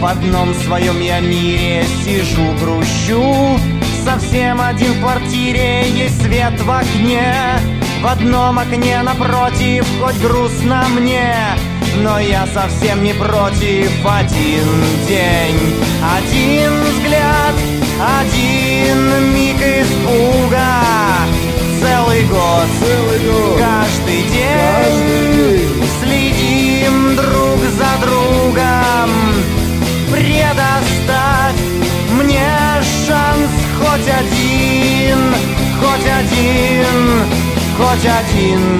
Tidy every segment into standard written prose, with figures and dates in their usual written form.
В одном своем я мире сижу, грущу. Совсем один в квартире, есть свет в окне. В одном окне напротив, хоть грустно мне, но я совсем не против. Один день, один взгляд, один миг испуга. Целый год, каждый день следим друг за другом. Предоставь мне шанс хоть один, хоть один, хоть один.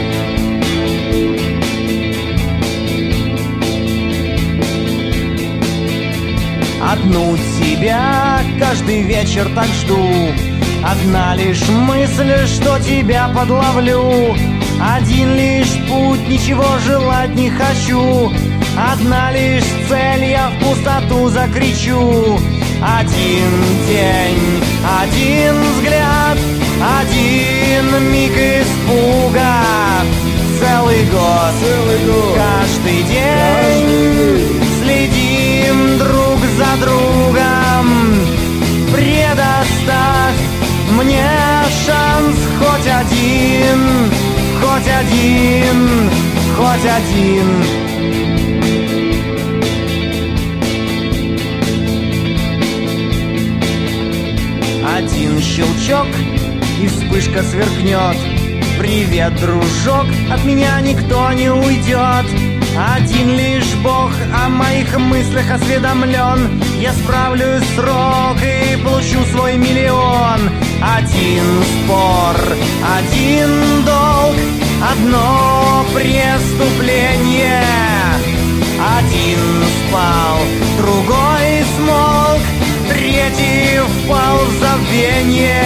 Одну тебя каждый вечер так жду. Одна лишь мысль, что тебя подловлю. Один лишь путь, ничего желать не хочу. Одна лишь цель, я в пустоту закричу. Один день, один взгляд, один миг испуга. Целый год, каждый день следим друг за другом. Предоставь мне шанс хоть один, хоть один, хоть один. Один щелчок, и вспышка сверкнет. Привет, дружок, от меня никто не уйдет. Один лишь Бог о моих мыслях осведомлен. Я справлюсь в срок и получу свой миллион. Один спор, один долг, одно преступление. Один спал, другой смолк, третий впал в забвение.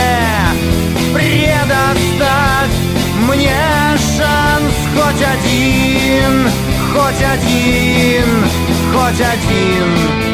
Предоставь мне шанс хоть один, хоть один, хоть один.